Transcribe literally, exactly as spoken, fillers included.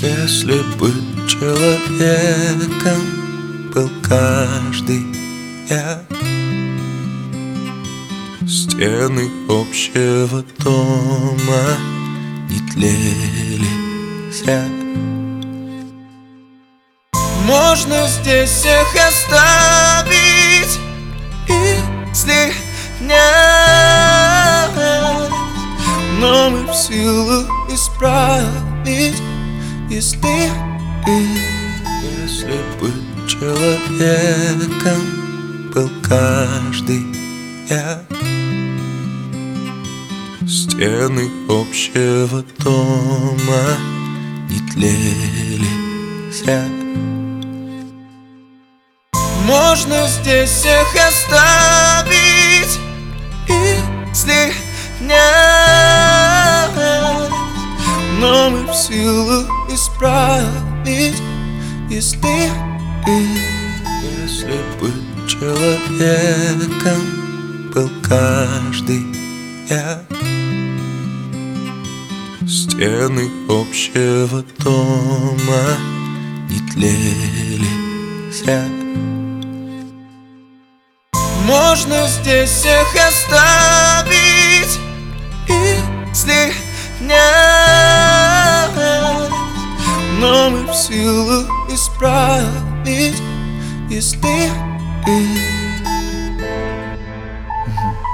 Если бы человеком был каждый я, стены общего дома не тлели зря. Можно здесь всех оставить и слинять, но мы в силах исправить, если Если бы человеком был каждый я, стены общего дома не тлели зря. Можно здесь всех оставить и слинять, но мы в силах исправить, если Если бы человеком был каждый я, стены общего дома не тлели зря. Можно здесь всех оставить и слинять, но мы в силах исправить, если